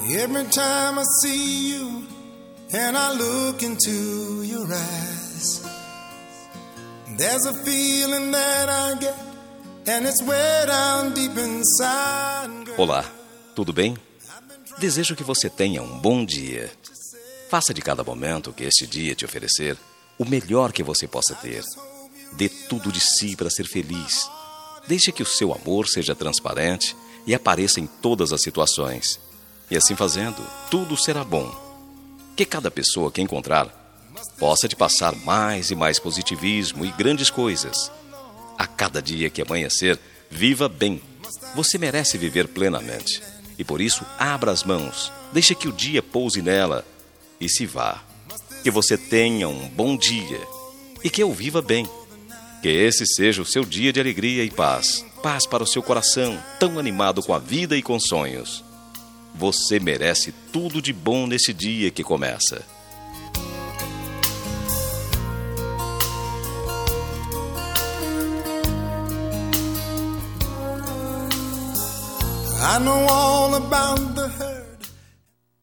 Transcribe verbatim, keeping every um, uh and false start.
Every time I see you and I look into your eyes, there's a feeling that I get and it's way down deep inside. Olá, tudo bem? Desejo que você tenha um bom dia. Faça de cada momento que este dia te oferecer o melhor que você possa ter. Dê tudo de si para ser feliz. Deixe que o seu amor seja transparente e apareça em todas as situações. E assim fazendo, tudo será bom. Que cada pessoa que encontrar possa te passar mais e mais positivismo e grandes coisas. A cada dia que amanhecer, viva bem. Você merece viver plenamente. E por isso, abra as mãos, deixe que o dia pouse nela e se vá. Que você tenha um bom dia e que eu viva bem. Que esse seja o seu dia de alegria e paz. Paz para o seu coração, tão animado com a vida e com sonhos. Você merece tudo de bom nesse dia que começa. I know all about the